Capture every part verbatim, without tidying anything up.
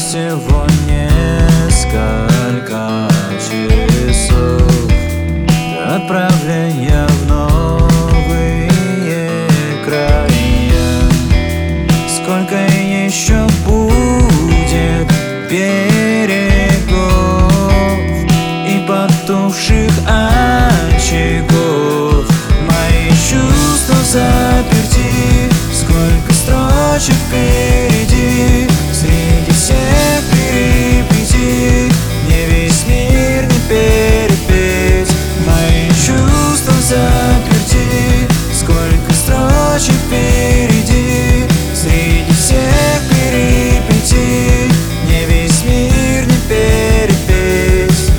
всего несколько часов до отправления в новые края. Сколько еще будет берегов и потухших очагов? Мои чувства заперти, сколько строчек впереди. Среди всех перипетий мне весь мир не перепеть. Мои чувства заперти, сколько строчек впереди. Среди всех перипетий мне весь мир не перепеть.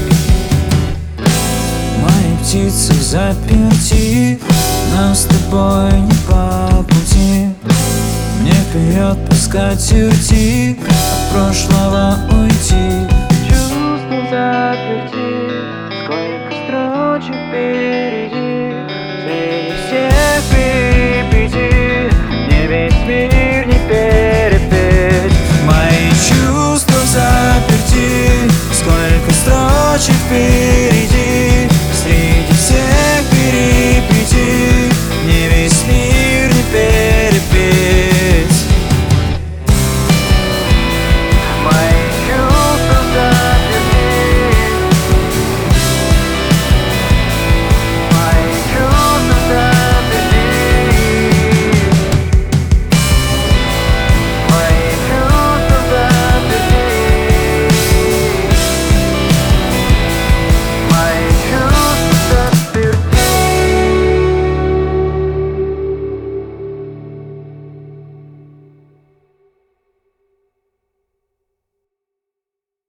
Мои птицы заперти, нам с тобой не по пути. Мне вперед по скатерти, от прошлого уйти.